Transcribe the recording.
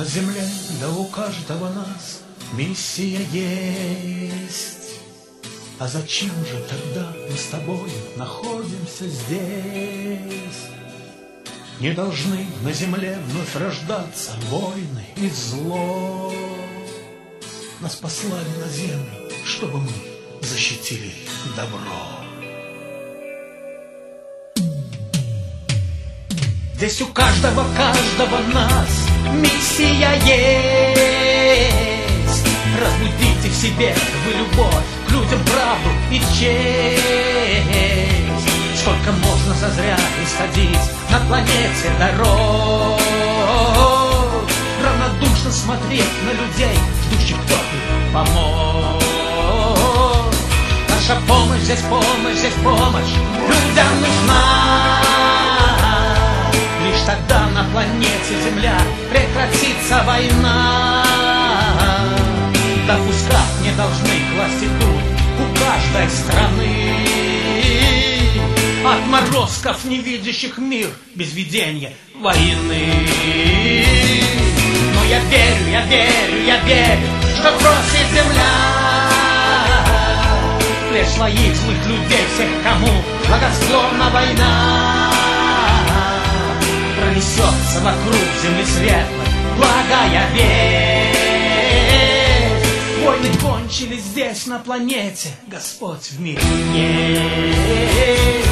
на земле, да у каждого нас миссия есть. А зачем же тогда мы с тобой находимся здесь? Не должны на земле вновь рождаться войны и зло. Нас послали на землю, чтобы мы защитили добро. Здесь у каждого нас миссия есть. Разбудите в себе вы любовь к людям, правду и честь. Сколько можно зазря исходить на планете дорог, равнодушно смотреть на людей, ждущих кто-то помог. Наша помощь здесь помощь людям нужна. Лишь тогда на планете Земля прекратится война. Допускать не должны к власти тут у каждой страны отморозков, не видящих мир без видения войны. Но я верю, что бросит Земля лишь своих злых людей, всех, кому благосклонна война. Пронесется вокруг земли светлой благая весть. Войны кончились здесь, на планете, Господь в мире есть.